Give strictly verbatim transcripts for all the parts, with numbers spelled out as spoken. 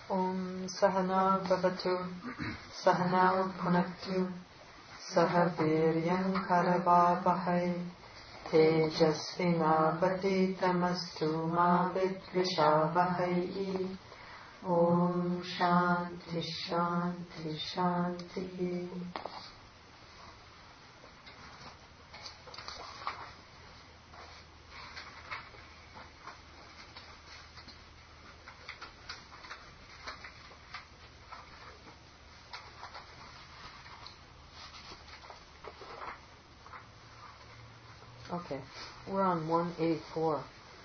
Om Sahana Bhavatu Sahana Punaktu Saha Viryam Karavavahai Tejasvina Vaditamastu Ma Vidvishavahai. Om Shanti Shanti Shanti. Okay, we're on one eighty-four.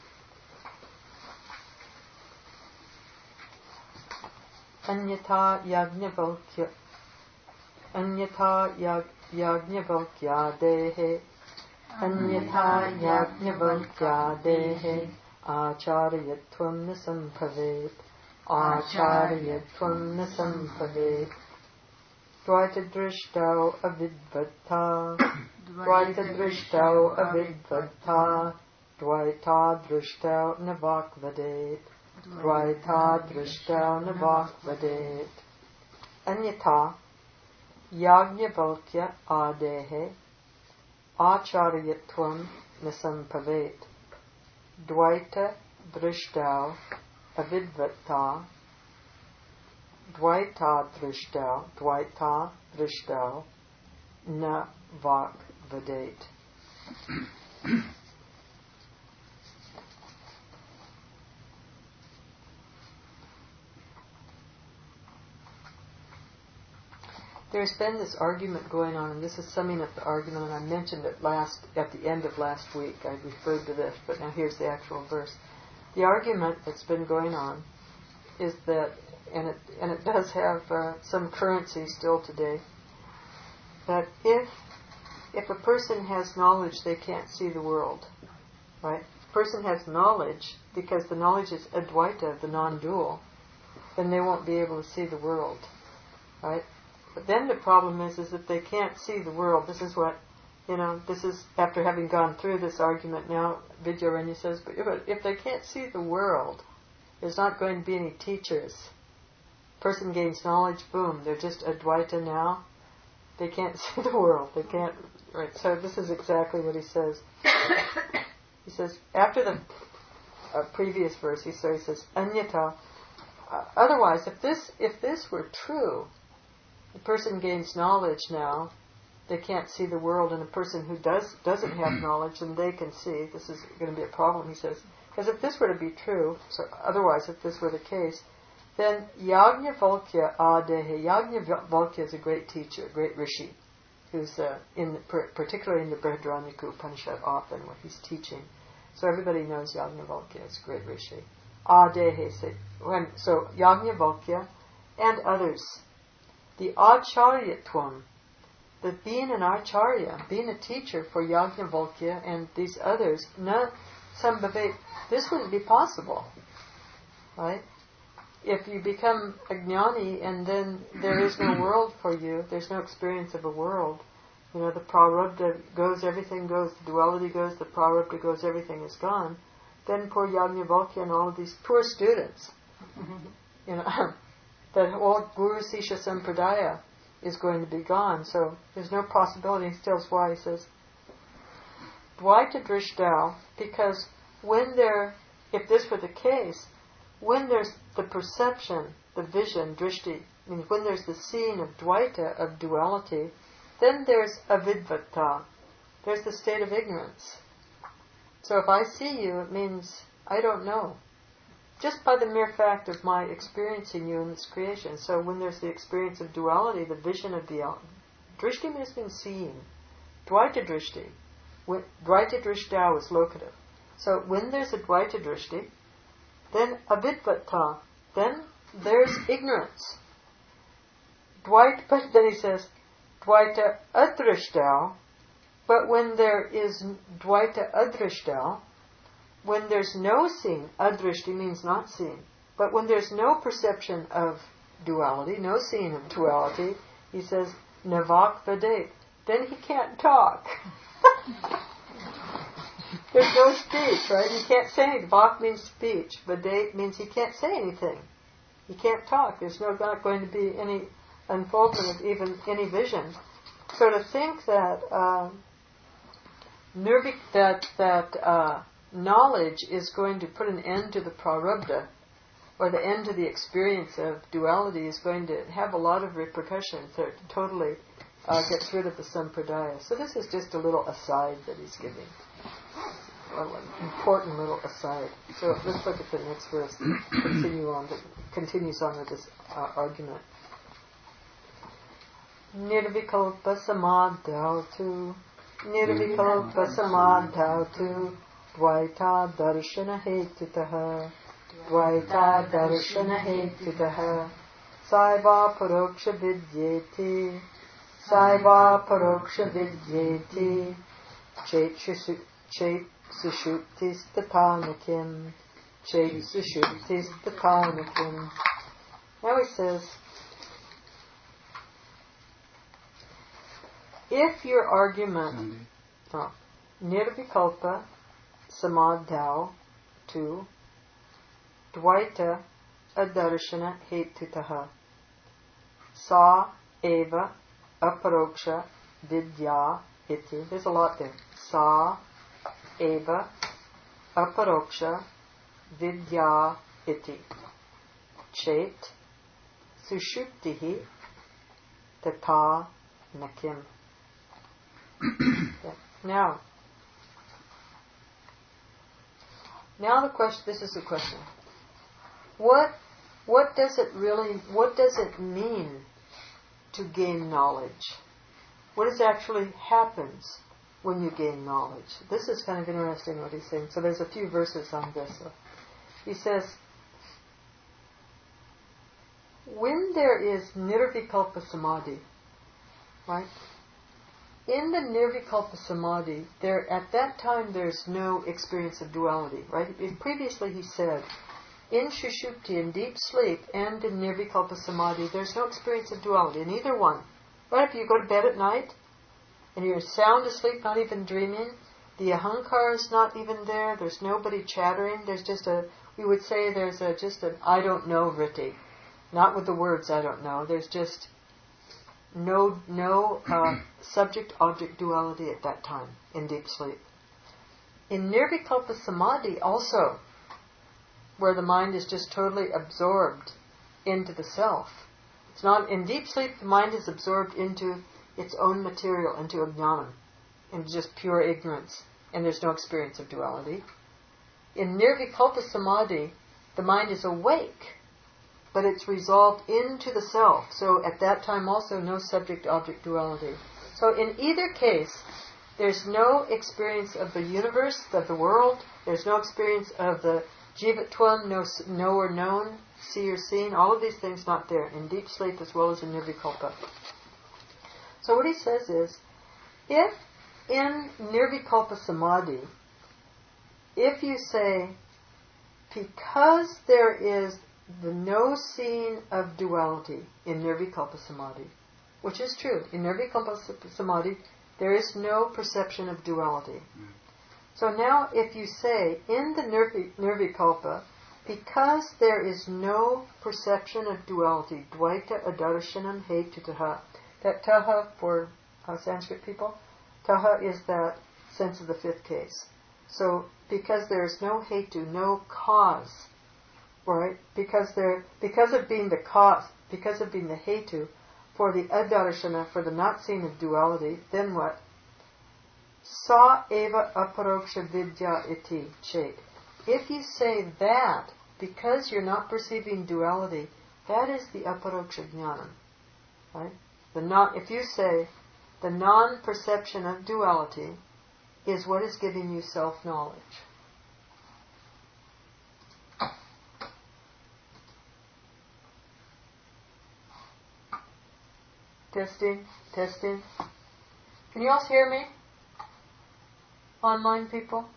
Anyatha Yajnavalkya Anyatha Yag, Yajnavalkya Dehe Anyatha Yajnavalkya Dehe Acharyatvam Nasamphavet Acharyatvam Nasamphavet Dvaita Drishtau Avidvatha Dvaita Drishtau Avidvatha Dvaita Drishtau Navakvadet Dvaita Drishtau Navakvadet Anyatha Yajnavalkya Adehe Acharyatvam Nasamphavet Dvaita Drishtau Avidvatha Dvaita Drishtau Dvaita Drishtau Na Vak Vadet. There's been this argument going on, and this is summing up the argument, and I mentioned it last at the end of last week. I referred to this, but now here's the actual verse. The argument that's been going on is that, and it and it does have uh, some currency still today, that if if a person has knowledge, they can't see the world, right? If a person has knowledge, because the knowledge is Advaita, the non-dual, then they won't be able to see the world, right? But then the problem is, is that they can't see the world. This is what, you know, this is, after having gone through this argument now, Vidyaranya says, but if, if they can't see the world, there's not going to be any teachers. Person gains knowledge, boom, they're just Advaita now. They can't see the world. They can't, right? So this is exactly what he says. He says, after the uh, previous verse, he, so he says, Anyata, uh, otherwise, if this, if this were true, the person gains knowledge now, they can't see the world, and a person who does, doesn't have knowledge, then they can see. This is going to be a problem, he says. Because if this were to be true, so otherwise, if this were the case, then Yajnavalkya Adehe, Yajnavalkya is a great teacher, a great rishi, who's uh, in the, particularly in the Brihadaranyaka Upanishad often, where he's teaching. So everybody knows Yajnavalkya is a great rishi. Adehe, when, so Yajnavalkya and others. The Acharyatvam, that being an Acharya, being a teacher for Yajnavalkya and these others, na sambhavet, this wouldn't be possible, right? If you become a jnani and then there is no world for you, there's no experience of a world, you know, the prarabdha goes, everything goes, the duality goes, the prarabdha goes, everything is gone, then poor Yajnavalkya and all of these poor students, you know, that whole Guru Sisha Sampradaya is going to be gone, so there's no possibility. He tells why, he says, Dvaita Drishtau, because when there, if this were the case, when there's the perception, the vision, drishti, means when there's the seeing of Dvaita, of duality, then there's avidvata, there's the state of ignorance. So if I see you, it means I don't know. Just by the mere fact of my experiencing you in this creation. So when there's the experience of duality, the vision of the drishti means being seen. Dvaita drishti. Dvaita drishtau is locative. So when there's a Dvaita drishti, then avidvata, then there's ignorance. Dvaita, but then he says, Dvaita adrishtau, but when there is Dvaita adrishtau, when there's no seeing, adrishti means not seeing, but when there's no perception of duality, no seeing of duality, he says, navak vadet, then he can't talk. There's no speech, right? He can't say anything. Vak means speech. Vadet means he can't say anything. You can't talk. There's no, not going to be any unfoldment of even any vision. So to think that uh, nirvik, that that uh, knowledge is going to put an end to the prarabdha, or the end to the experience of duality, is going to have a lot of repercussions. So it totally uh, gets rid of the sampradaya. So this is just a little aside that he's giving. An important little aside. So let's look at the next verse. Continue on. That continues on with this uh, argument. Nirvikalpa samadhautu, nirvikalpa samadhautu, dvaita darshana hetutaha, dvaita darshana hetutaha, saiva paroksha vidyeti, saiva paroksha vidyeti, chet sushuptis tatanakim, chet sushuptis tatanakim. Now he says, if your argument, oh, nirvikalpa samadhau to dvaita adarshana hetutaha, sa eva aparoksha vidya iti. There's a lot there. Sa eva aparoksha vidya iti. Chet sushuptihi tata nakim. Okay. Now, now the question. This is the question. What, what does it really? What does it mean to gain knowledge? What is actually happens when you gain knowledge? This is kind of interesting what he's saying. So there's a few verses on this. So he says, when there is nirvikalpa samadhi, right? In the nirvikalpa samadhi, there at that time there's no experience of duality, right? Previously he said, in Shushupti, in deep sleep, and in nirvikalpa samadhi, there's no experience of duality in either one. Right? If you go to bed at night and you're sound asleep, not even dreaming, the ahankara is not even there. There's nobody chattering. There's just a, we would say there's a just an I don't know vritti, not with the words I don't know. There's just no no uh, subject-object duality at that time in deep sleep. In nirvikalpa samadhi also, where the mind is just totally absorbed into the self. It's not in deep sleep. The mind is absorbed into its own material, into ajnanam, into just pure ignorance, and there's no experience of duality. In nirvikalpa samadhi, the mind is awake, but it's resolved into the self. So at that time also no subject-object duality. So in either case, there's no experience of the universe, of the world. There's no experience of the jivatvam, no knower known, seer seen. All of these things not there in deep sleep as well as in nirvikalpa. So what he says is, if in nirvikalpa samadhi, if you say, because there is the no seeing of duality in nirvikalpa samadhi, which is true, in nirvikalpa samadhi, there is no perception of duality. Mm. So now if you say, in the nirvi, nirvikalpa, because there is no perception of duality, dvaita adarshanam hetutaha, that taha for uh, Sanskrit people, taha is that sense of the fifth case. So because there is no hetu, no cause, right? Because there, because of being the cause, because of being the hetu, for the adarshana, for the not seeing of duality, then what? Sa eva aparoksha vidya iti chet. If you say that, because you're not perceiving duality, that is the aparoksha jnanam, right? The not, if you say the non-perception of duality is what is giving you self-knowledge. Testing, testing. Can you all hear me? Online people?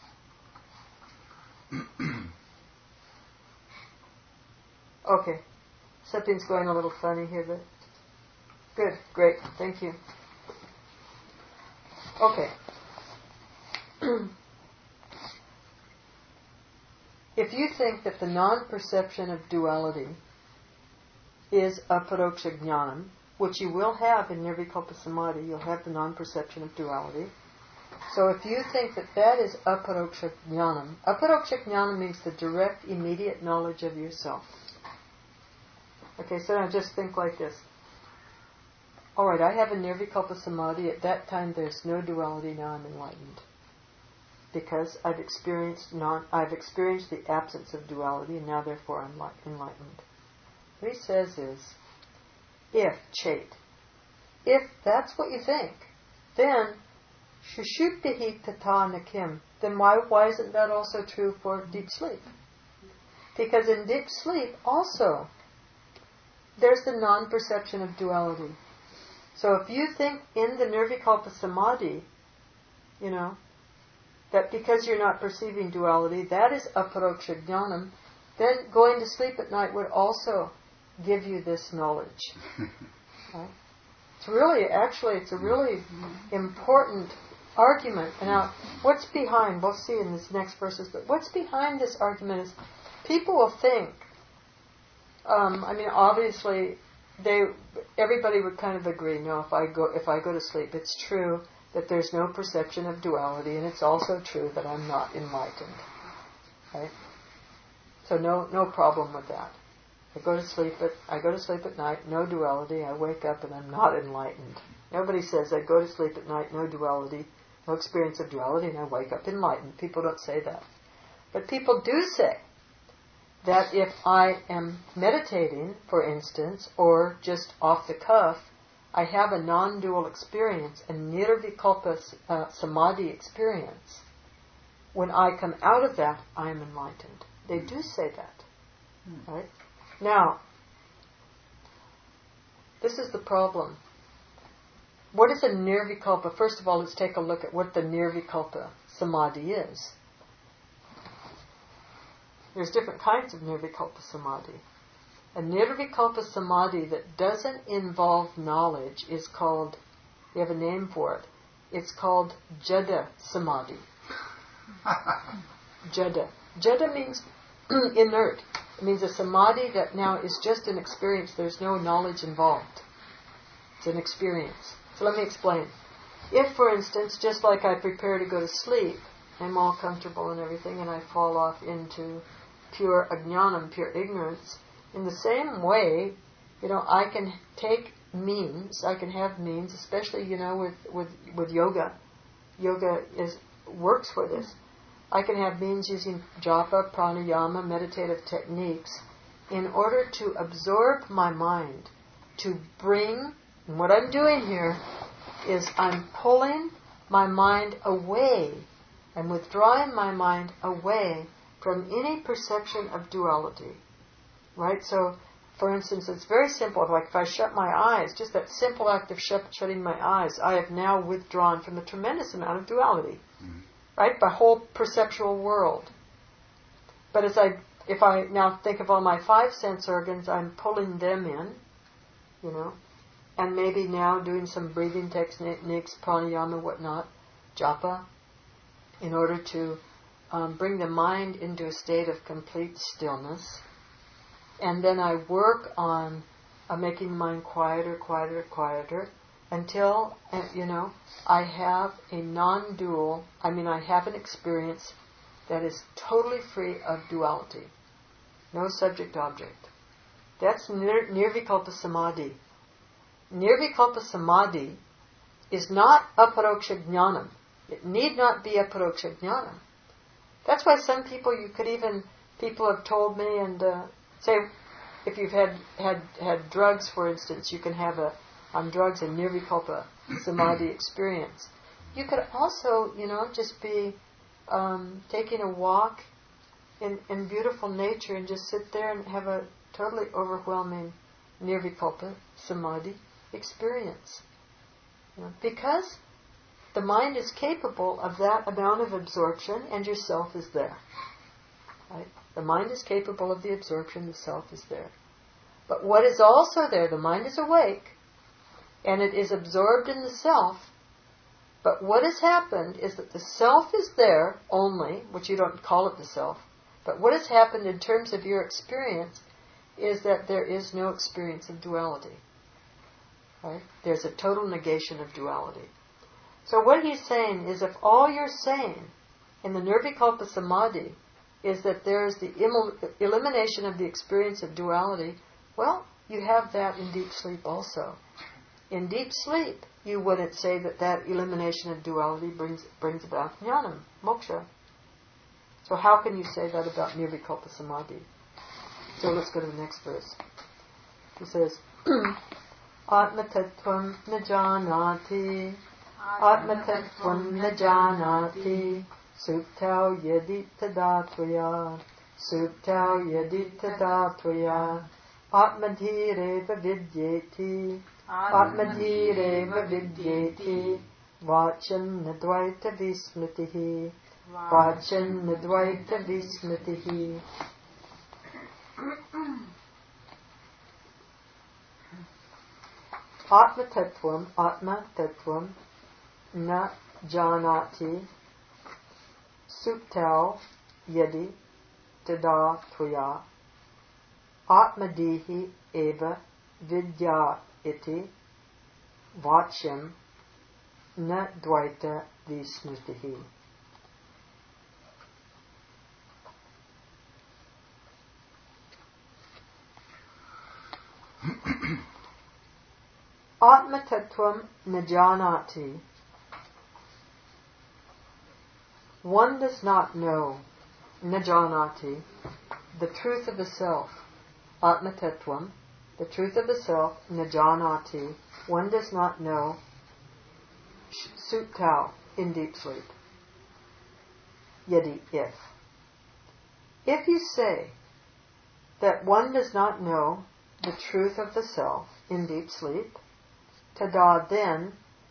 Okay. Something's going a little funny here, but good, great, thank you. Okay. If you think that the non-perception of duality is aparoksha jnanam, which you will have in nirvikalpa samadhi. You'll have the non-perception of duality. So if you think that that is aparoksha jnanam, aparoksha jnanam means the direct, immediate knowledge of yourself. Okay, so now just think like this. Alright, I have a nirvikalpa samadhi. At that time there's no duality, now I'm enlightened. Because I've experienced non, I've experienced the absence of duality, and now therefore I'm enlightened. What he says is, if, chait, if that's what you think, then shushuptihi tata nakim, then why, why isn't that also true for deep sleep? Because in deep sleep also, there's the non-perception of duality. So if you think in the nirvikalpa samadhi, you know, that because you're not perceiving duality, that is aparoksha jnanam, then going to sleep at night would also give you this knowledge. Right? It's really, actually, it's a really important argument. And now, what's behind, we'll see in this next verses, but what's behind this argument is people will think, um, I mean, obviously, they, everybody would kind of agree, no, if I go, if I go to sleep, it's true that there's no perception of duality, and it's also true that I'm not enlightened. Right? So no, no problem with that. I go to sleep at, I go to sleep at night, no duality, I wake up and I'm not enlightened. Nobody says I go to sleep at night, no duality, no experience of duality, and I wake up enlightened. People don't say that. But people do say that if I am meditating, for instance, or just off the cuff, I have a non-dual experience, a nirvikalpa uh, samadhi experience. When I come out of that, I am enlightened. They do say that. Mm. Right? Now, this is the problem. What is a nirvikalpa? First of all, let's take a look at what the nirvikalpa samadhi is. There's different kinds of nirvikalpa samadhi. A nirvikalpa samadhi that doesn't involve knowledge is called, we have a name for it, it's called jada samadhi. Jada. Jada means inert. It means a samadhi that now is just an experience. There's no knowledge involved. It's an experience. So let me explain. If, for instance, just like I prepare to go to sleep, I'm all comfortable and everything, and I fall off into pure ajnanam, pure ignorance, in the same way, you know, I can take means, I can have means, especially, you know, with, with, with yoga. Yoga is works for this. I can have means using japa, pranayama, meditative techniques in order to absorb my mind, to bring, and what I'm doing here is I'm pulling my mind away, I'm withdrawing my mind away from any perception of duality. Right? So, for instance, it's very simple. Like if I shut my eyes, just that simple act of shut, shutting my eyes, I have now withdrawn from a tremendous amount of duality. Mm-hmm. Right? The whole perceptual world. But as I, if I now think of all my five sense organs, I'm pulling them in, you know, and maybe now doing some breathing techniques, pranayama, whatnot, japa, in order to um, bring the mind into a state of complete stillness. And then I work on uh, making the mind quieter, quieter, quieter, until, uh, you know, I have a non-dual, I mean I have an experience that is totally free of duality. No subject-object. That's nir- nirvikalpa samadhi. Nirvikalpa samadhi is not aparoksha jnanam. It need not be aparoksha jnanam. That's why some people, you could even, people have told me, and uh, say, if you've had, had had drugs, for instance, you can have a on drugs a nirvikalpa samadhi experience. You could also, you know, just be um, taking a walk in, in beautiful nature and just sit there and have a totally overwhelming nirvikalpa samadhi experience. You know, because the mind is capable of that amount of absorption, and your self is there. Right? The mind is capable of the absorption, the self is there. But what is also there, the mind is awake, and it is absorbed in the self, but what has happened is that the self is there only, which you don't call it the self, but what has happened in terms of your experience is that there is no experience of duality. Right? There's a total negation of duality. So what he's saying is if all you're saying in the Nirvikalpa Samadhi is that there's the im- elimination of the experience of duality, well, you have that in deep sleep also. In deep sleep, you wouldn't say that that elimination of duality brings brings about jnanam, moksha. So how can you say that about Nirvikalpa Samadhi? So let's go to the next verse. He says, Atma-tattvam najanati, Atma-tattvam najanati, Suptau yadi tadattvaya, Suptau yadi tadattvaya, Atmadhireva vidyeti, Atmadhireva vidyeti, Vachan nadvaita vismritihi, Vachan nadvaita vismritihi. Atma tattvam, Atma tattvam, na janati, suptau yadi tada tvaya, atmadihi eva vidya iti, vachyam na dvaita vismritihi. Atma tattvam najanati. One does not know, najanati, the truth of the self. Atma tattvam, the truth of the self, najanati. One does not know, suptau, in deep sleep. Yadi, if. If you say that one does not know the truth of the self in deep sleep, tada, then,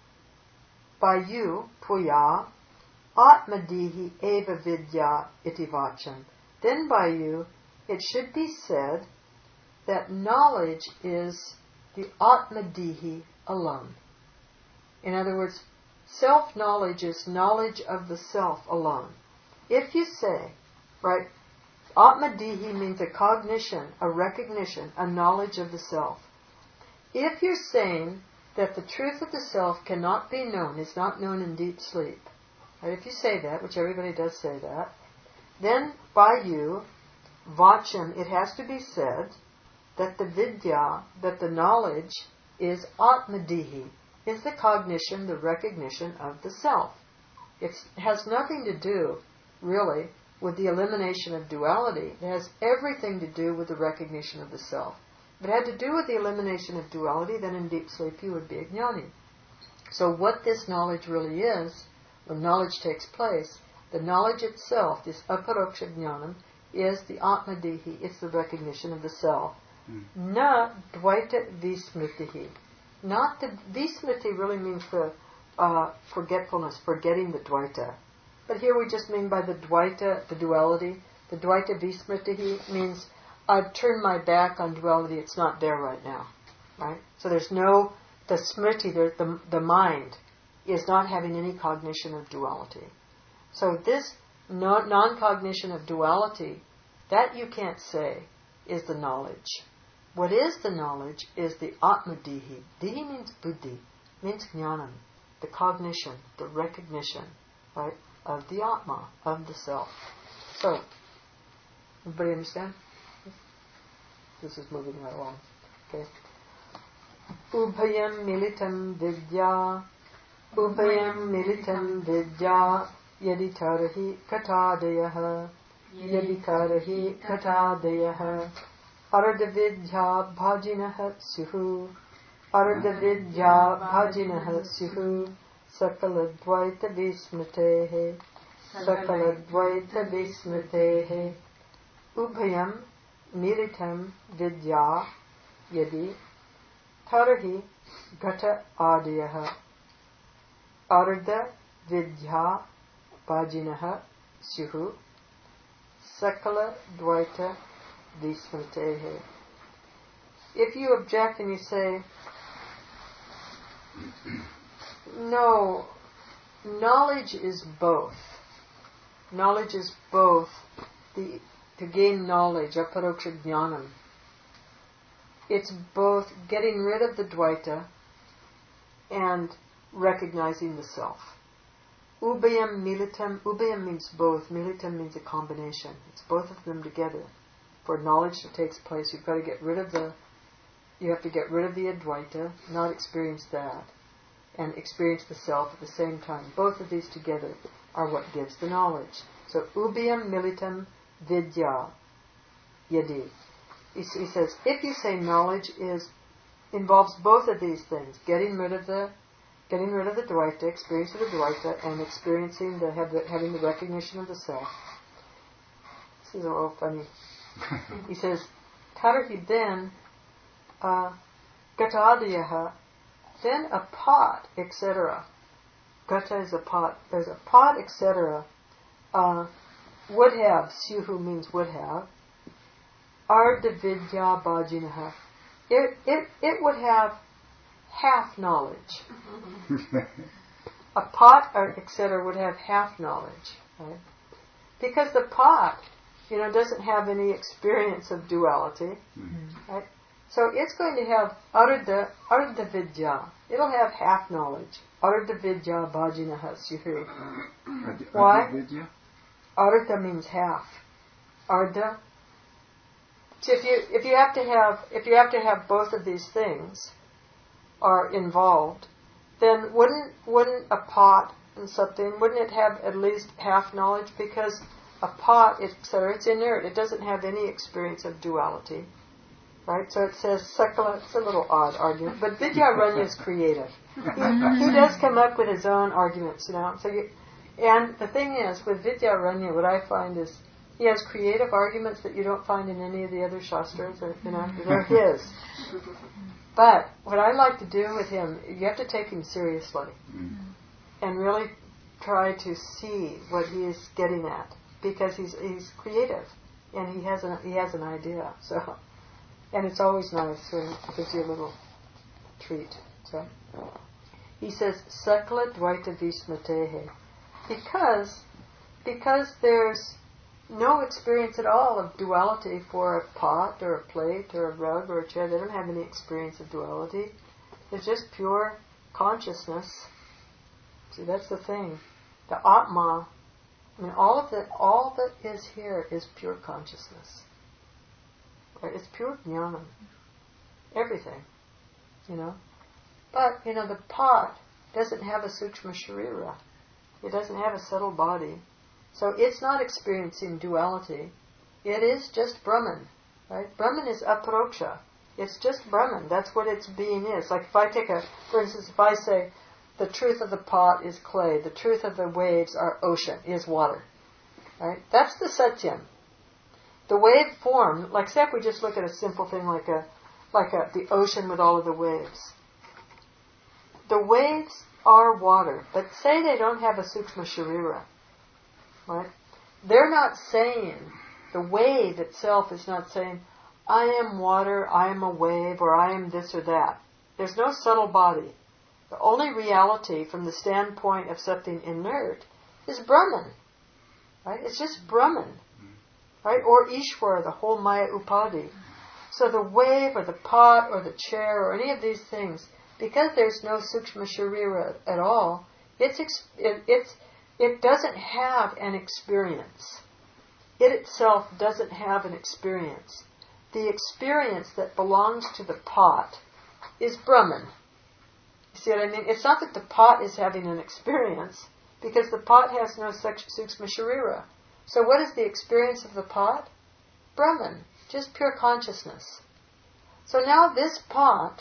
by you, tvaya, atmadihi eva vidya iti vachan, then by you it should be said that knowledge is the atmadihi alone. In other words, self-knowledge is knowledge of the self alone. If you say, right, atmadihi means a cognition, a recognition, a knowledge of the self. If you're saying that the truth of the self cannot be known, is not known in deep sleep, right? If you say that, which everybody does say that, then by you, vachan, it has to be said that the vidya, that the knowledge is atmadihi, is the cognition, the recognition of the self. It's, it has nothing to do, really, with the elimination of duality. It has everything to do with the recognition of the self. If it had to do with the elimination of duality, then in deep sleep you would be a jnani. So what this knowledge really is, when knowledge takes place, the knowledge itself, this aparoksha jnanam, is the atmadihi, it's the recognition of the self. Mm. Na dvaita vismritihi. Not the, vismriti really means the uh, forgetfulness, forgetting the dvaita. But here we just mean by the dvaita, the duality, the dvaita vismritihi means I've turned my back on duality, it's not there right now. Right? So there's no, the smriti, the, the, the mind, is not having any cognition of duality. So this no, non-cognition of duality, that you can't say is the knowledge. What is the knowledge is the atmadihi. Dihi means buddhi, means jnanam, the cognition, the recognition, right, of the atma, of the self. So, everybody understand? This is moving right along. Okay. Ubhayam militam vidya, Ubhayam militam vidya, yadi tarhi katadayaha, yadi tarhi katadayaha, arada vidya bhajinaha suhu, arada vidya bhajinaha suhu, sakala dvaita vismritehe, sakala dvaita vismritehe, Ubhayam militam vidya yadi tarhi gata adiyaha arda vidya bhajinaha syuhu sakala dvaita vismritehe. If you object and you say, no, knowledge is both. Knowledge is both the to gain knowledge, aparoksha jnanam, it's both getting rid of the Dvaita and recognizing the self. Ubhayam militam, ubhayam means both, militam means a combination. It's both of them together. For knowledge that takes place, you've got to get rid of the, you have to get rid of the Advaita, not experience that, and experience the self at the same time. Both of these together are what gives the knowledge. So, ubhayam militam vidya yadi. He, he says, if you say knowledge is involves both of these things, getting rid of the getting rid of the Dvaita, experience of the Dvaita, and experiencing the, have the having the recognition of the self. This is a little funny. He says, Tarahi then uh, gatadiyaha, then a pot, et cetera. Gata is a pot. There's a pot, et cetera. Uh, would have, syuhu means would have. Ardha vidya bhajinaha. It, it, it would have half knowledge. A pot, or et cetera, would have half knowledge, right? Because the pot, you know, doesn't have any experience of duality, mm-hmm. right? So it's going to have ardha, ardha vidya. It'll have half knowledge. Ardha vidya bhajinaha syuhu. Why? Ardha means half. Ardha. So if you if you have to have if you have to have both of these things are involved, then wouldn't wouldn't a pot and something wouldn't it have at least half knowledge? Because a pot, et cetera, it's inert. It doesn't have any experience of duality, right? So it says sakala. It's a little odd argument, but Vidyaranya is creative. He, he does come up with his own arguments, you know. So you, and the thing is with Vidyaranya, what I find is he has creative arguments that you don't find in any of the other shastras. Or, you know, they're his. But what I like to do with him, you have to take him seriously mm. and really try to see what he is getting at, because he's he's creative and he has an he has an idea. So, and it's always nice when it gives you a little treat. So he says sakla dvaita vismatehe, because because there's no experience at all of duality for a pot or a plate or a rug or a chair. They don't have any experience of duality. It's just pure consciousness. See, that's the thing. The Atma, I mean, all of that, all that is here is pure consciousness. Right? It's pure jnana. Everything, you know. But, you know, the pot doesn't have a sukshma sharira. It doesn't have a subtle body. So it's not experiencing duality. It is just Brahman, right? Brahman is aparoksha. It's just Brahman. That's what its being is. Like if I take a, for instance, if I say the truth of the pot is clay, the truth of the waves are ocean, is water, right? That's the satyam. The wave form, like say if we just look at a simple thing like a, like a, the ocean with all of the waves. The waves are water, but say they don't have a sukshma sharira. Right? They're not saying, the wave itself is not saying, I am water, I am a wave, or I am this or that. There's no subtle body. The only reality from the standpoint of something inert is Brahman. Right? It's just Brahman. Right? Or Ishvara, the whole Maya Upadi. So the wave or the pot or the chair or any of these things, because there's no Sukshma Sharira at all, it's it, it's It doesn't have an experience. It itself doesn't have an experience. The experience that belongs to the pot is Brahman. You see what I mean? It's not that the pot is having an experience, because the pot has no sukshma sharira. So what is the experience of the pot? Brahman. Just pure consciousness. So now this pot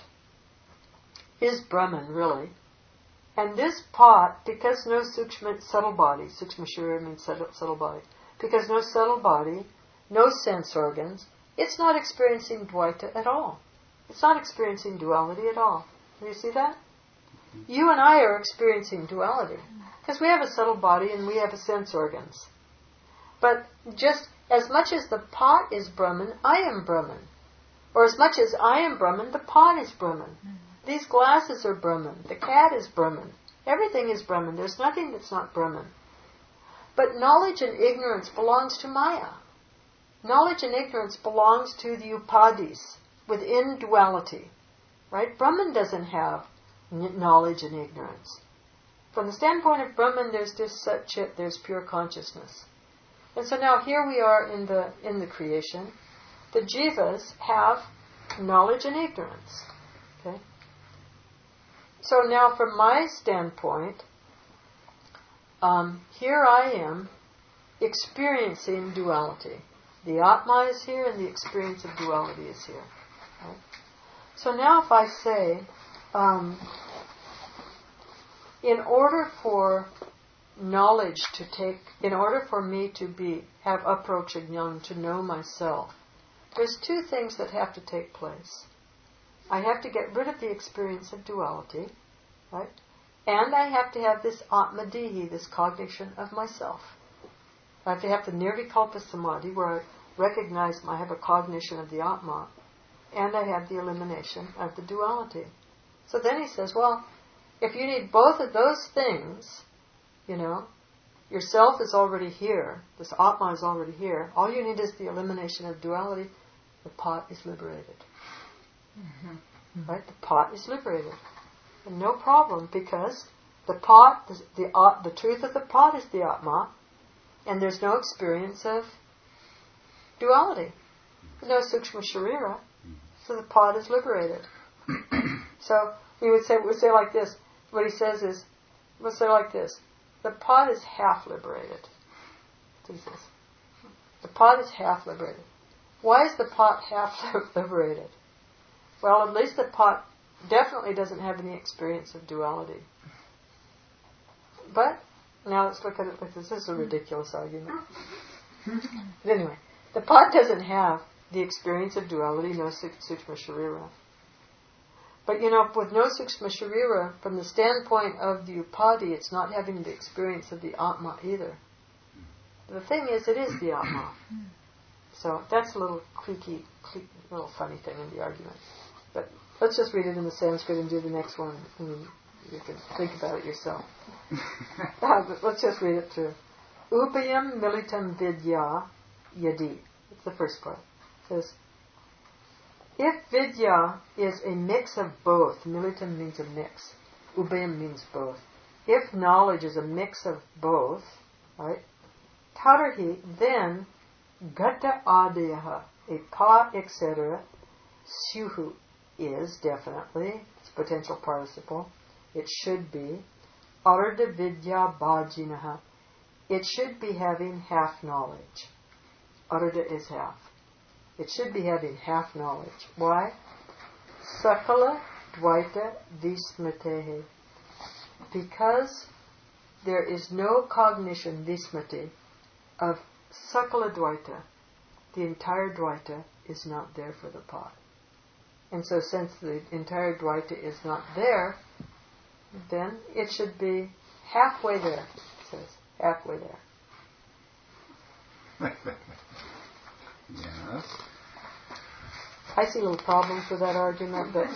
is Brahman, really. And this pot, because no sukshma, subtle body, sukshma sharira means subtle, subtle body, because no subtle body, no sense organs, it's not experiencing dvaita at all. It's not experiencing duality at all. Do you see that? You and I are experiencing duality, because we have a subtle body and we have a sense organs. But just as much as the pot is Brahman, I am Brahman. Or as much as I am Brahman, the pot is Brahman. These glasses are Brahman. The cat is Brahman. Everything is Brahman. There's nothing that's not Brahman. But knowledge and ignorance belongs to Maya. Knowledge and ignorance belongs to the upadis. within duality, right? Brahman doesn't have n- knowledge and ignorance. From the standpoint of Brahman, there's just Sat Chit, there's pure consciousness. And so now here we are in the in the creation. The jivas have knowledge and ignorance. Okay? So now from my standpoint, um, here I am experiencing duality. The Atma is here and the experience of duality is here. Right? So now if I say, um, in order for knowledge to take, in order for me to be, have aprocha jnana, to know myself, there's two things that have to take place. I have to get rid of the experience of duality, right? And I have to have this atmadihi, this cognition of myself. I have to have the nirvikalpa samadhi, where I recognize I have a cognition of the Atma, and I have the elimination of the duality. So then he says, well, if you need both of those things, you know, yourself is already here, this Atma is already here, all you need is the elimination of duality, the pot is liberated. Mm-hmm. Right? The pot is liberated. And no problem, because the pot, the, the, uh, the truth of the pot is the Atma, and there's no experience of duality. No sukshma sharira, so the pot is liberated. So we would say, we would say like this, what he says is, we'll say like this, the pot is half liberated. That's what he says. The pot is half liberated. Why is the pot half liberated? Well, at least the pot definitely doesn't have any experience of duality. But, now let's look at it like this. This is a ridiculous argument. But anyway, the pot doesn't have the experience of duality, no sukshma sharira. But you know, with no sukshma sharira, from the standpoint of the upadi, it's not having the experience of the Atma either. But the thing is, it is the Atma. So that's a little cliquey, clique, little funny thing in the argument. But let's just read it in the Sanskrit and do the next one, and you can think about it yourself. uh, but let's just read it through. Upayam militam vidya yadi. It's the first part. It says, if vidya is a mix of both, militam means a mix, upayam means both. If knowledge is a mix of both, right, tadarhi, then gata adayaha, a pa, et cetera, syuhu is definitely, it's a potential participle, it should be, arda vidya bhajinaha, it should be having half knowledge. Arda is half. It should be having half knowledge. Why? Sakala dvaita vismritehe. Because there is no cognition, vismriti, of sakala dvaita. The entire dvaita is not there for the pot. And so since the entire dvaita is not there, then it should be halfway there. It says, halfway there. Yes. I see little problems with that argument, but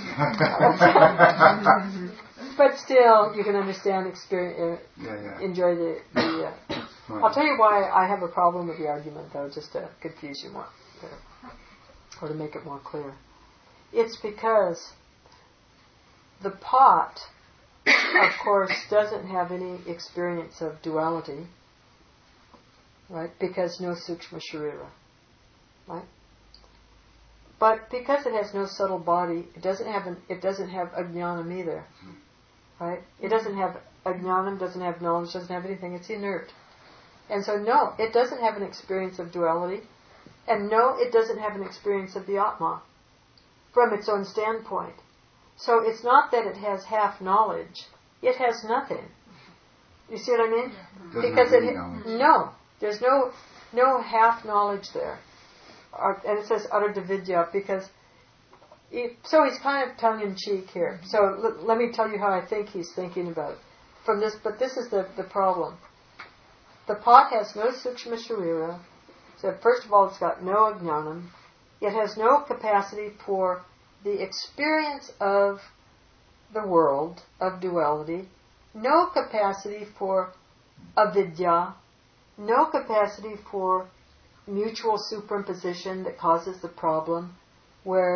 but still, you can understand, experience, uh, yeah, yeah. enjoy the. the uh, right. I'll tell you why I have a problem with the argument, though, just to confuse you more, or to make it more clear. It's because the pot, of course, doesn't have any experience of duality, right? Because no sukshma sharira. Right? But because it has no subtle body, it doesn't have an, it doesn't have ajnanam either. Right? It doesn't have ajnanam, doesn't have knowledge, doesn't have anything. It's inert. And so no, it doesn't have an experience of duality. And no, it doesn't have an experience of the Atma from its own standpoint. So it's not that it has half knowledge. It has nothing. You see what I mean? Doesn't because have it any knowledge. no, there's no no half knowledge there. And it says utter vidya because he, so he's kind of tongue in cheek here. So l- let me tell you how I think he's thinking about it from this. But this is the, the problem. The pot has no sukshma sharira. So first of all, it's got no ajnanam. It has no capacity for the experience of the world of duality. No capacity for avidya. No capacity for mutual superimposition that causes the problem, where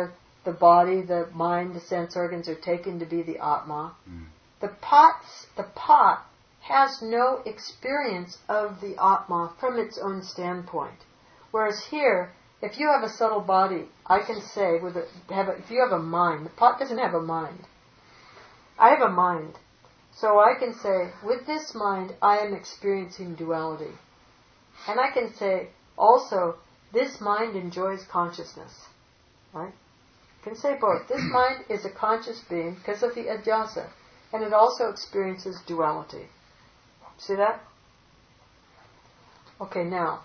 the body, the mind, the sense organs are taken to be the Atma. Mm. The pots, the pot has no experience of the Atma from its own standpoint. Whereas here, if you have a subtle body, I can say, with a, have a, if you have a mind, the pot doesn't have a mind. I have a mind. So I can say, with this mind, I am experiencing duality. And I can say, also, this mind enjoys consciousness. Right? I can say both. This mind is a conscious being because of the adhyasa. And it also experiences duality. See that? Okay, now.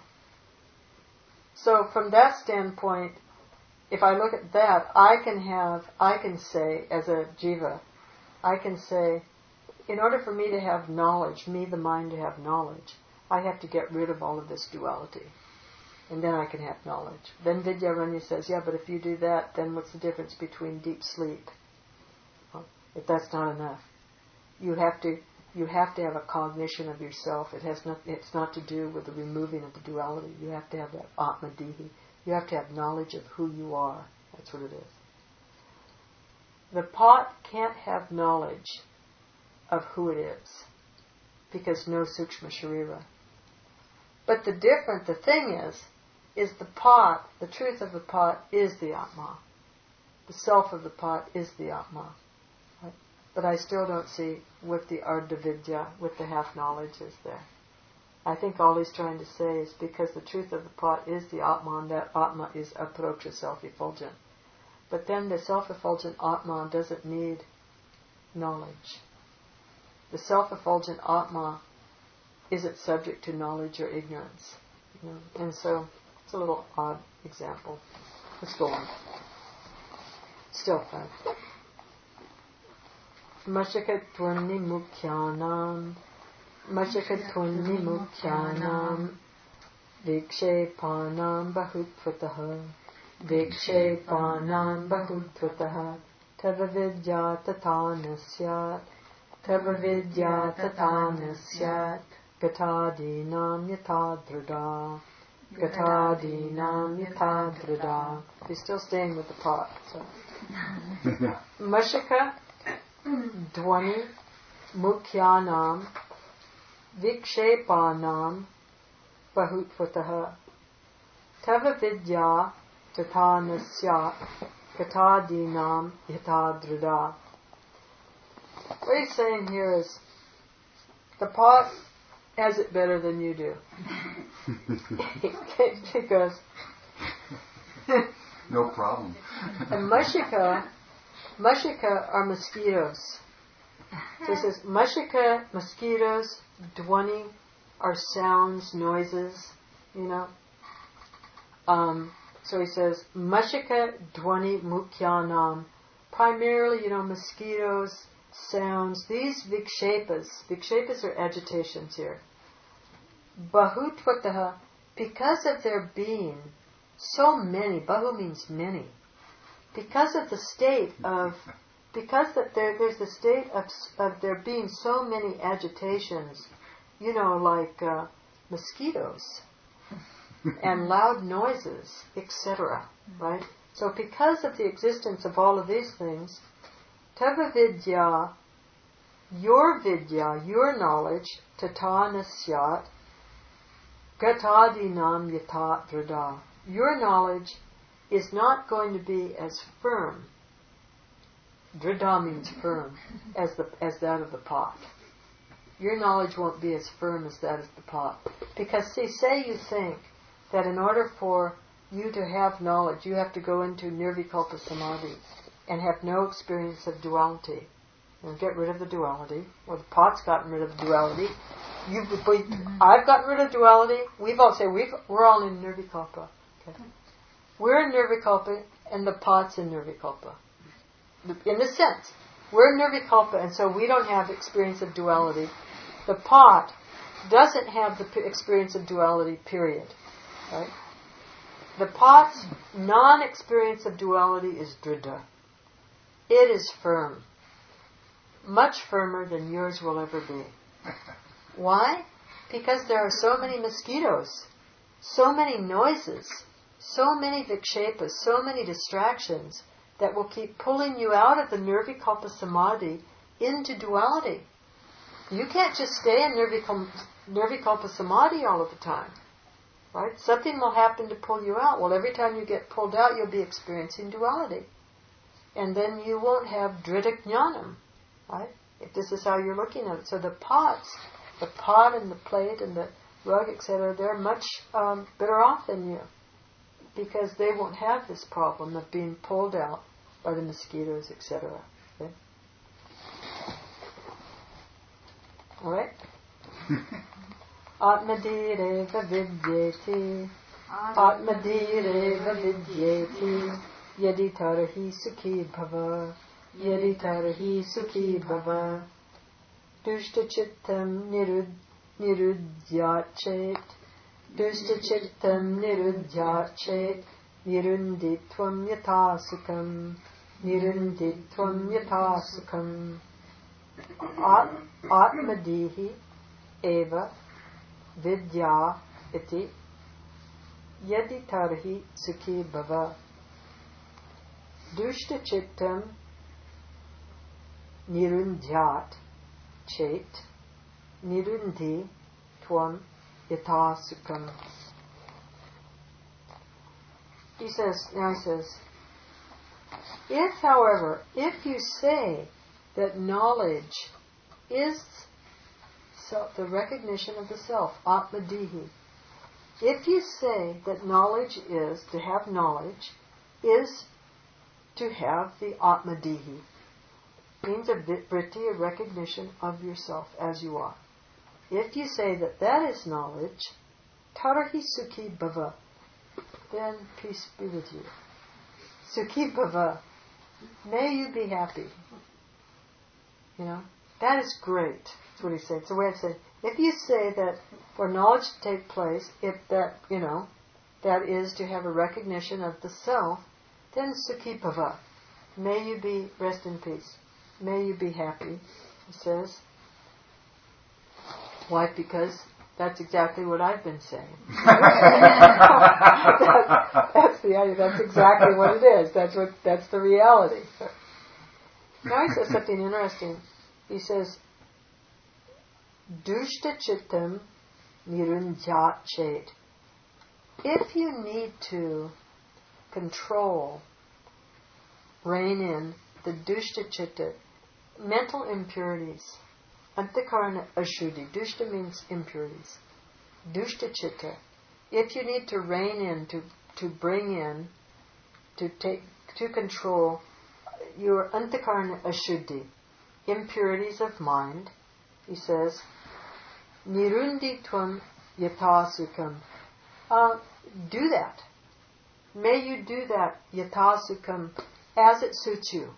So from that standpoint, if I look at that, I can have, I can say, as a jiva, I can say, in order for me to have knowledge, me the mind to have knowledge, I have to get rid of all of this duality. And then I can have knowledge. Then Vidyaranya says, yeah, but if you do that, then what's the difference between deep sleep? Well, if that's not enough. You have to you have to have a cognition of yourself. It has not it's not to do with the removing of the duality. You have to have that Atmadihi. You have to have knowledge of who you are. That's what it is. The pot can't have knowledge of who it is, because no sukshma sharira. But the different, the thing is, is the pot, the truth of the pot is the Atma. The self of the pot is the Atma. Right? But I still don't see with the Ardha Vidya, with the half knowledge is there. I think all he's trying to say is because the truth of the pot is the Atma, and that Atma is aproksha, self-effulgent. But then the self-effulgent Atma doesn't need knowledge. The self-effulgent Atma isn't subject to knowledge or ignorance. You know? And so, it's a little odd example. Let's go on. Still fun. Mashakatvani mukhyanam Mashakatvani mukhyanam Vikshepanam bahutvatah Vikshepanam bahutvatah Tava vidya tatha nasyat Tava vidya tatha nasyat Gatadinam yatha drada Gatadinam yatha drada. He's still staying with the pot. So. Mashaka Dwani Mukhyanam Vikshepanam Bahutvatah Tava vidya tatha nasyat Gatadinam yatha drada. What he's saying here is the pot has it better than you do. Because no problem. And Mashika, Mashika are mosquitoes. So he says, Mashika, mosquitoes, Dwani are sounds, noises, you know. Um, so he says, Mashika, Dwani, Mukhyanam, primarily, you know, mosquitoes, sounds, these vikshepas, vikshepas are agitations here. Bahutvataha, because of their being, so many, bahu means many, because of the state of, because that there, there's the state of, of there being so many agitations, you know, like uh, mosquitoes and loud noises, et cetera. Right? So because of the existence of all of these things, Tava vidya, your vidya, your knowledge, tata nasyat, gatadinam yata drada. Your knowledge is not going to be as firm. Drada means firm, as the as that of the pot. Your knowledge won't be as firm as that of the pot. Because see, say you think that in order for you to have knowledge, you have to go into nirvikalpa samadhi and have no experience of duality. And get rid of the duality. Well, the pot's gotten rid of the duality. You've, I've gotten rid of duality. We've all say we've we're all in nirvikalpa. Okay. We're in nirvikalpa, and the pot's in nirvikalpa. In this sense, we're in nirvikalpa, and so we don't have experience of duality. The pot doesn't have the p- experience of duality. Period. Right? The pot's non-experience of duality is drida. It is firm. Much firmer than yours will ever be. Why? Because there are so many mosquitoes, so many noises, so many vikshepas, so many distractions, that will keep pulling you out of the nirvikalpa samadhi into duality. You can't just stay in nirvikalpa, nirvikalpa samadhi all of the time. Right? Something will happen to pull you out. Well, every time you get pulled out, you'll be experiencing duality. And then you won't have drita jnanam. Right? If this is how you're looking at it. So the pots, the pot and the plate and the rug, et cetera, they're much um, better off than you. Because they won't have this problem of being pulled out by the mosquitoes, et cetera. Okay? All right? Atmadireva vidyeti, Atmadireva vidyeti, Yadi tarahi sukhi bhava, Yadi tarahi sukhi bhava, Dushta chittam nirud, nirudhyachet, Dushta chittam nirudhyachet, Nirunditvam yathasukam, Nirunditvam yathasukam, At, Atmadihi eva vidya iti yadi tarhi sukhi bhava dushta chittam nirundhyat chet nirundi tvam yatha sukham. He says, now he says, if, however, if you say that knowledge is self, the recognition of the self, atmadihi. If you say that knowledge is, to have knowledge, is to have the atmadihi, means a vritti, a recognition of yourself as you are. If you say that that is knowledge, tarahi sukhi bhava, then peace be with you. Sukhi bhava, may you be happy. You know, that is great. That's what he said. It's a way of saying, if you say that for knowledge to take place, if that, you know, that is to have a recognition of the self, then sukhi bhava. May you be, rest in peace. May you be happy, he says. Why? Because that's exactly what I've been saying. that, that's the idea. That's exactly what it is. That's what. That's the reality. Now he says something interesting. He says, Dushta chittam nirunjat chet. If you need to control, rein in the dushta chitta, mental impurities, antakarana ashuddhi. Dushta means impurities. Dushta chitta. If you need to rein in, to, to bring in, to take, to control your antakarana ashuddhi, impurities of mind, he says, nirundi tvam yathasukam. Uh, do that. May you do that yathasukam as it suits you.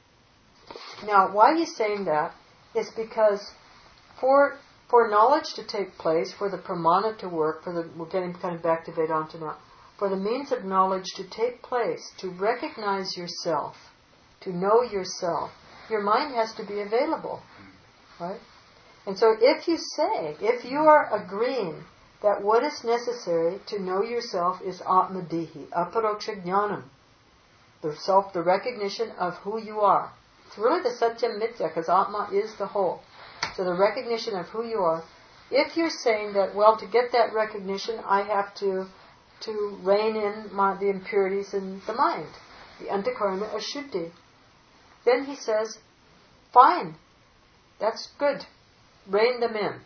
Now, why he's saying that is because for for knowledge to take place, for the pramana to work, for the we're getting kind of back to Vedanta now, for the means of knowledge to take place, to recognize yourself, to know yourself, your mind has to be available, right? And so if you say, if you are agreeing that what is necessary to know yourself is atmadihi, aparoksha jnanam, the self, the recognition of who you are. It's really the satyam mithya, because atma is the whole. So the recognition of who you are. If you're saying that, well, to get that recognition, I have to to rein in my, the impurities in the mind, the antakarana ashuddhi, then he says, fine, that's good. Rein them in.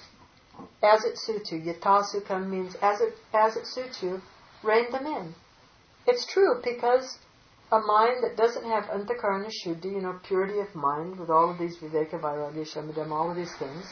As it suits you. Yathasukam means as it as it suits you, rein them in. It's true, because a mind that doesn't have antakarana shuddhi, you know, purity of mind, with all of these viveka, vairagya, shamadam, all of these things,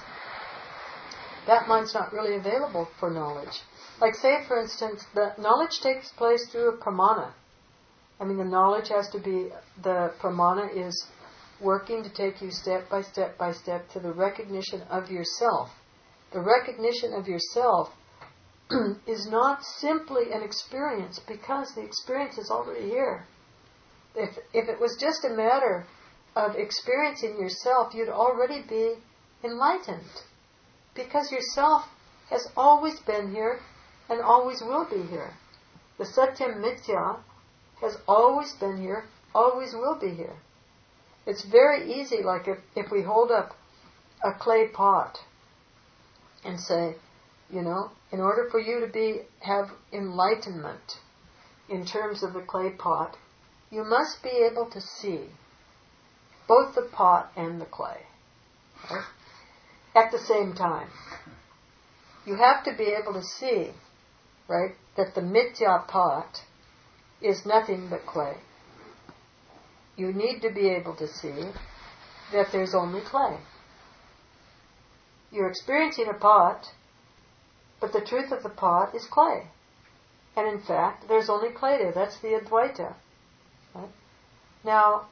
that mind's not really available for knowledge. Like say, for instance, the knowledge takes place through a pramana. I mean, the knowledge has to be, the pramana is working to take you step by step by step to the recognition of yourself. The recognition of yourself is not simply an experience, because the experience is already here. If if it was just a matter of experiencing yourself, you'd already be enlightened. Because yourself has always been here and always will be here. The satyam mithya has always been here always will be here. It's very easy, like if, if we hold up a clay pot and say, you know, in order for you to be have enlightenment in terms of the clay pot, you must be able to see both the pot and the clay, right? At the same time. You have to be able to see, right, that the mithya pot is nothing but clay. You need to be able to see that there's only clay. You're experiencing a pot, but the truth of the pot is clay. And in fact, there's only clay there. That's the Advaita. Right? Now,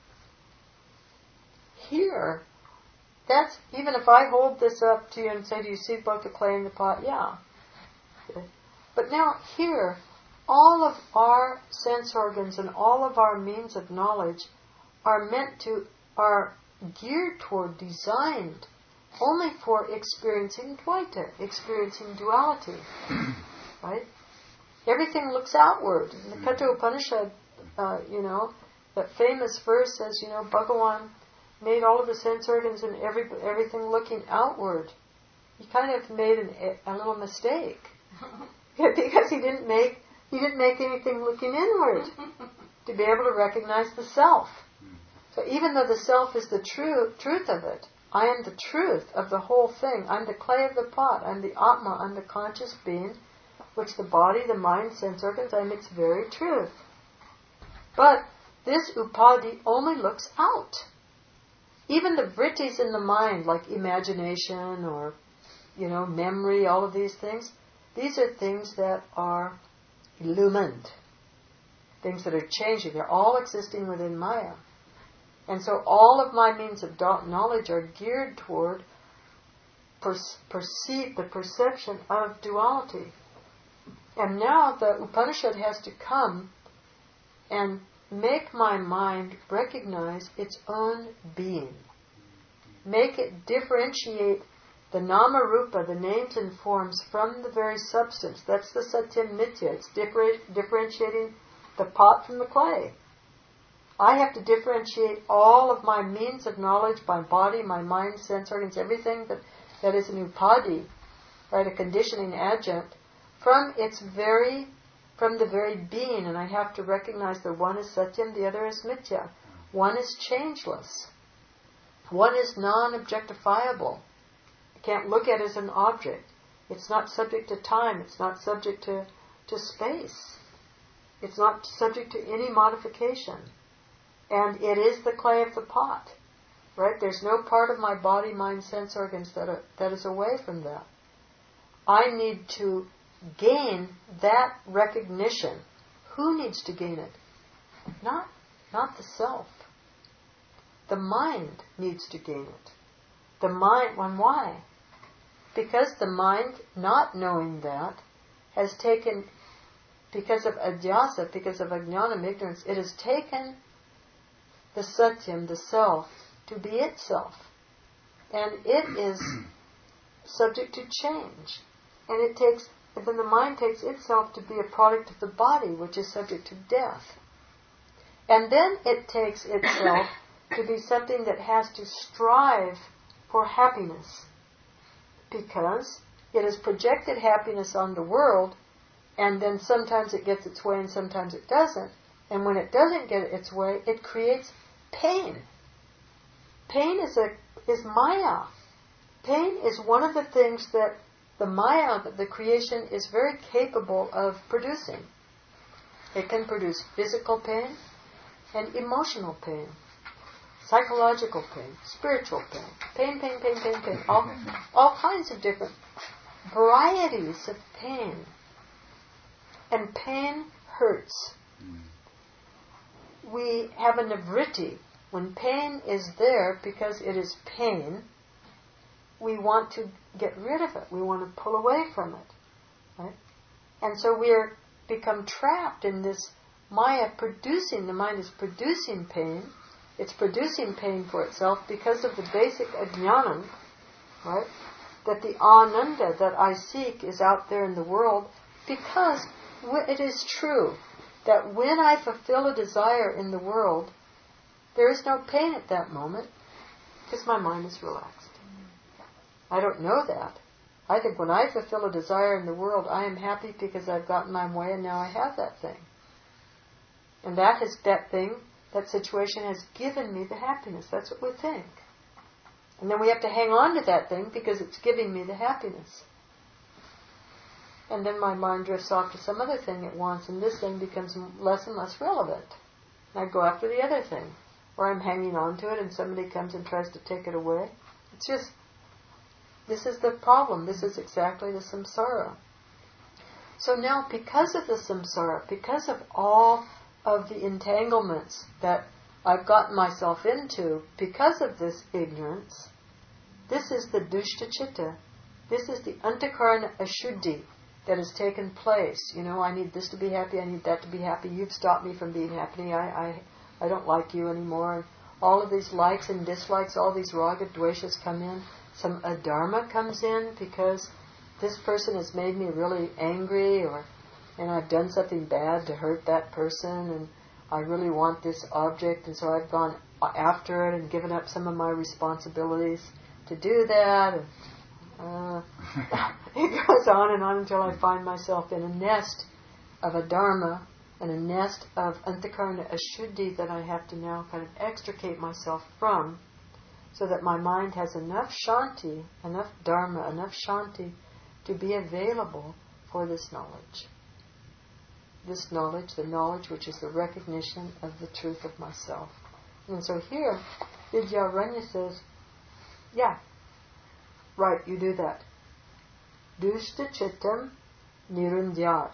here, that's, even if I hold this up to you and say, do you see both the clay and the pot? Yeah. Okay. But now, here, all of our sense organs and all of our means of knowledge are meant to, are geared toward, designed only for experiencing Dvaita, experiencing duality. Right? Everything looks outward. In the Katha Upanishad, uh, you know, that famous verse says, you know, Bhagavan made all of the sense organs and every, everything looking outward. He kind of made an, a little mistake. Because he didn't make he didn't make anything looking inward to be able to recognize the self. So even though the self is the true truth of it, I am the truth of the whole thing. I'm the clay of the pot. I'm the Atma. I'm the conscious being, which the body, the mind, sense organs, I'm its very truth. But this upadhi only looks out. Even the vrittis in the mind, like imagination or, you know, memory, all of these things, these are things that are illumined, things that are changing. They're all existing within Maya. And so all of my means of knowledge are geared toward per- perceive the perception of duality. And now the Upanishad has to come and make my mind recognize its own being. Make it differentiate the nama rupa, the names and forms, from the very substance. That's the satyam nitya. It's differ- differentiating the pot from the clay. I have to differentiate all of my means of knowledge, my body, my mind, sense organs, everything that, that is an upadhi, right, a conditioning adjunct, from its very, from the very being. And I have to recognize that one is satyam, the other is mithya. One is changeless. One is non-objectifiable. I can't look at it as an object. It's not subject to time. It's not subject to, to space. It's not subject to any modification. And it is the clay of the pot. Right? There's no part of my body, mind, sense organs that are, that is away from that. I need to gain that recognition. Who needs to gain it? Not, not the self. The mind needs to gain it. The mind, and why? Because the mind, not knowing that, has taken, because of adhyasa, because of ajnanam, ignorance, it has taken the satyam, the self, to be itself. And it is subject to change. And it takes, then the mind takes itself to be a product of the body, which is subject to death. And then it takes itself to be something that has to strive for happiness. Because it has projected happiness on the world, and then sometimes it gets its way and sometimes it doesn't. And when it doesn't get its way, it creates pain. Pain is a is Maya. Pain is one of the things that the Maya, that the creation, is very capable of producing. It can produce physical pain and emotional pain, psychological pain, spiritual pain, pain, pain, pain, pain, pain, all, all kinds of different varieties of pain. And pain hurts. We have a nivritti. When pain is there, because it is pain, we want to get rid of it. We want to pull away from it. Right? And so we are become trapped in this Maya producing, the mind is producing pain. It's producing pain for itself because of the basic ajnanam, right? That the ananda that I seek is out there in the world, because it is true that when I fulfill a desire in the world, there is no pain at that moment because my mind is relaxed. I don't know that. I think when I fulfill a desire in the world, I am happy because I've gotten my way and now I have that thing. And that has, that thing, that situation has given me the happiness. That's what we think. And then we have to hang on to that thing because it's giving me the happiness. And then my mind drifts off to some other thing it wants, and this thing becomes less and less relevant. And I go after the other thing, or I'm hanging on to it and somebody comes and tries to take it away. It's just, this is the problem. This is exactly the samsara. So now, because of the samsara, because of all of the entanglements that I've gotten myself into, because of this ignorance, this is the dushta chitta. This is the antakarana ashuddhi that has taken place. You know, I need this to be happy, I need that to be happy, you've stopped me from being happy, I, I, I don't like you anymore. And all of these likes and dislikes, all these raga dveshas come in. Some adharma comes in because this person has made me really angry, or and I've done something bad to hurt that person, and I really want this object, and so I've gone after it and given up some of my responsibilities to do that. And, uh, it goes on and on until I find myself in a nest of adharma and a nest of antakarana ashuddhi that I have to now kind of extricate myself from, so that my mind has enough shanti, enough dharma, enough shanti to be available for this knowledge. This knowledge, the knowledge which is the recognition of the truth of myself. And so here, Vidyaranya says, yeah, right, you do that. Dushta chittam nirundyar.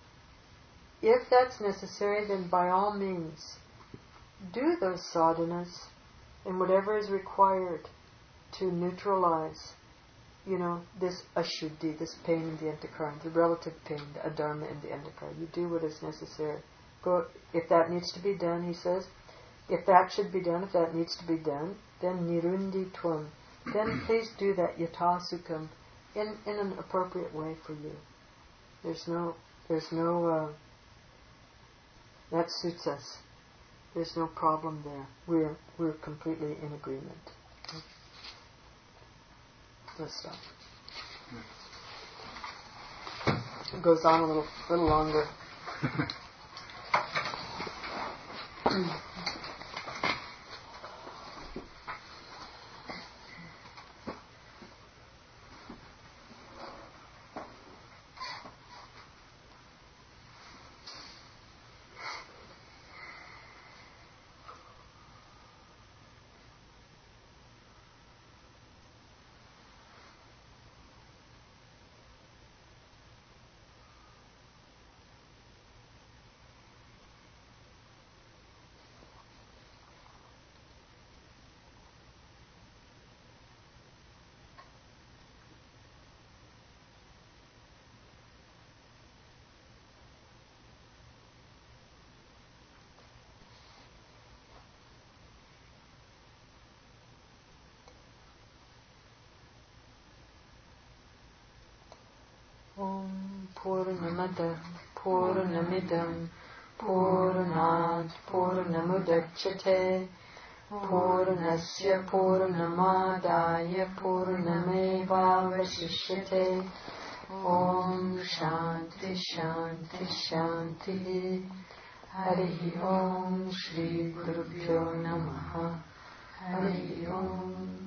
If that's necessary, then by all means, do those sadhanas and whatever is required to neutralize, you know, this ashuddhi, this pain in the antakarana, the relative pain, the adharma in the antakarana. You do what is necessary. Go, if that needs to be done, he says, if that should be done, if that needs to be done, then nirundi tvam. Then please do that yatha sukham in, in an appropriate way for you. There's no, there's no, uh, that suits us. There's no problem there. We're, we're completely in agreement. Let's stop. It goes on a little, little longer. Om Purnamada Purnamidam Purnat Purnamudachyate Purnasya Purnamadaya Purnamevavashishyate. Om Shanti Shanti Shanti. Hari Om Shri Gurubhyo Namaha. Hari Om.